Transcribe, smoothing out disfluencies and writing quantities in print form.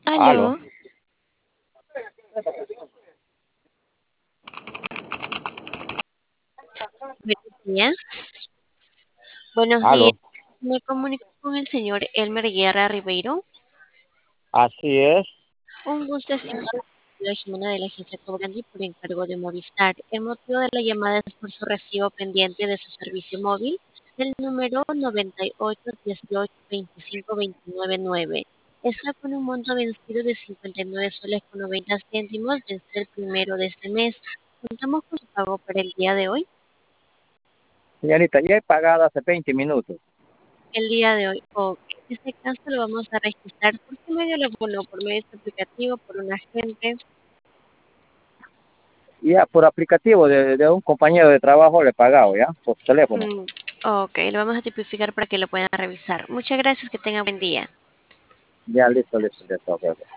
Aló, Aló, buenos días. Buenos días. aló. Me comunico con el señor Elmer Guerra Ribeiro. Así es. Un gusto estar la Jimena de la agencia Cobrandi por encargo de Movistar. El motivo de la llamada es por su recibo pendiente de su servicio móvil, el número 9818252999. Está con un monto vencido de 59 soles con 90 céntimos desde el primero de este mes. Contamos con su pago para el día de hoy. Señorita, ya he pagado hace 20 minutos. El día de hoy. Ok, en este caso lo vamos a registrar. ¿Por qué medio lo bueno? ¿Por medio de este aplicativo? ¿Por un agente? Ya por aplicativo de un compañero de trabajo le he pagado, ¿ya? Por teléfono. Mm, ok, lo vamos a tipificar para que lo puedan revisar. Muchas gracias, que tengan buen día. Ya, listo, listo, listo. Ok, ok.